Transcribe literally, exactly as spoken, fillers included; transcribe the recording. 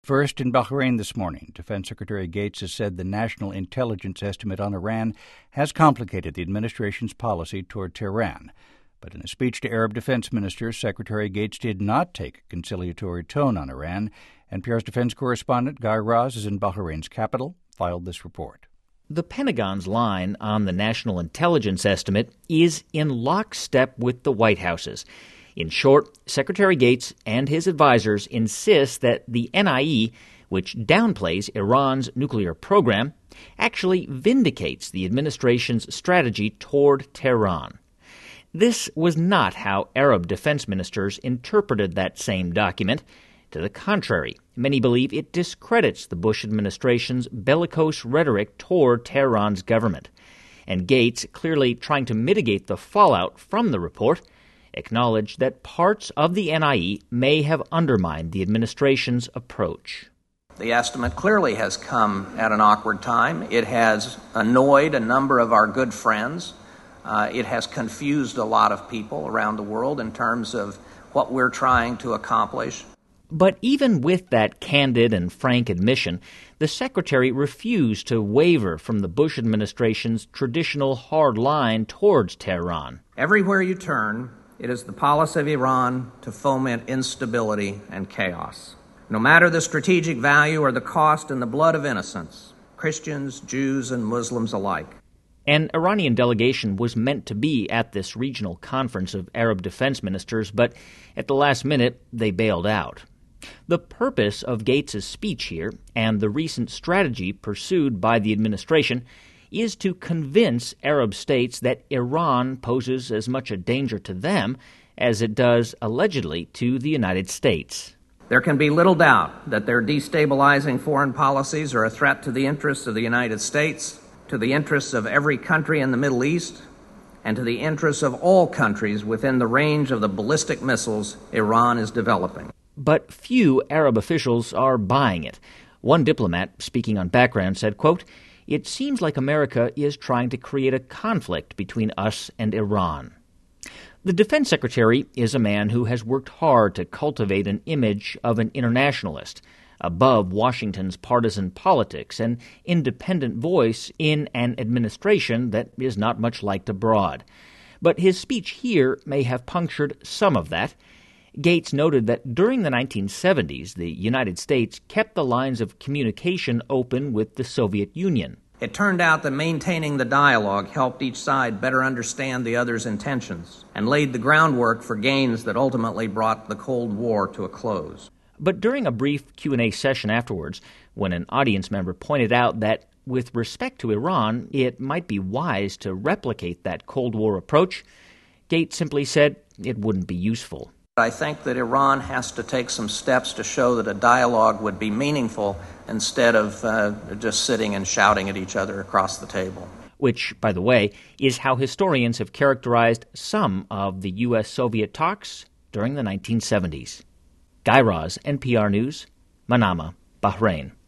First, in Bahrain this morning, Defense Secretary Gates has said the national intelligence estimate on Iran has complicated the administration's policy toward Tehran. But in a speech to Arab defense ministers, Secretary Gates did not take a conciliatory tone on Iran. N P R's defense correspondent Guy Raz is in Bahrain's capital, filed this report. The Pentagon's line on the national intelligence estimate is in lockstep with the White House's. In short, Secretary Gates and his advisers insist that the N I E, which downplays Iran's nuclear program, actually vindicates the administration's strategy toward Tehran. This was not how Arab defense ministers interpreted that same document. To the contrary, many believe it discredits the Bush administration's bellicose rhetoric toward Tehran's government. And Gates, clearly trying to mitigate the fallout from the report, acknowledged that parts of the N I E may have undermined the administration's approach. The estimate clearly has come at an awkward time. It has annoyed a number of our good friends. Uh, it has confused a lot of people around the world in terms of what we're trying to accomplish. But even with that candid and frank admission, the Secretary refused to waver from the Bush administration's traditional hard line towards Tehran. Everywhere you turn, it is the policy of Iran to foment instability and chaos. No matter the strategic value or the cost in the blood of innocents, Christians, Jews, and Muslims alike. An Iranian delegation was meant to be at this regional conference of Arab defense ministers, but at the last minute, they bailed out. The purpose of Gates' speech here, and the recent strategy pursued by the administration, is to convince Arab states that Iran poses as much a danger to them as it does, allegedly, to the United States. There can be little doubt that their destabilizing foreign policies are a threat to the interests of the United States, to the interests of every country in the Middle East, and to the interests of all countries within the range of the ballistic missiles Iran is developing. But few Arab officials are buying it. One diplomat, speaking on background, said, quote, "It seems like America is trying to create a conflict between us and Iran." The defense secretary is a man who has worked hard to cultivate an image of an internationalist, above Washington's partisan politics, an independent voice in an administration that is not much liked abroad. But his speech here may have punctured some of that. Gates noted that during the nineteen seventies, the United States kept the lines of communication open with the Soviet Union. It turned out that maintaining the dialogue helped each side better understand the other's intentions and laid the groundwork for gains that ultimately brought the Cold War to a close. But during a brief Q and A session afterwards, when an audience member pointed out that with respect to Iran, it might be wise to replicate that Cold War approach, Gates simply said it wouldn't be useful. I think that Iran has to take some steps to show that a dialogue would be meaningful instead of uh, just sitting and shouting at each other across the table. Which, by the way, is how historians have characterized some of the U S Soviet talks during the nineteen seventies. Guy Raz, N P R News, Manama, Bahrain.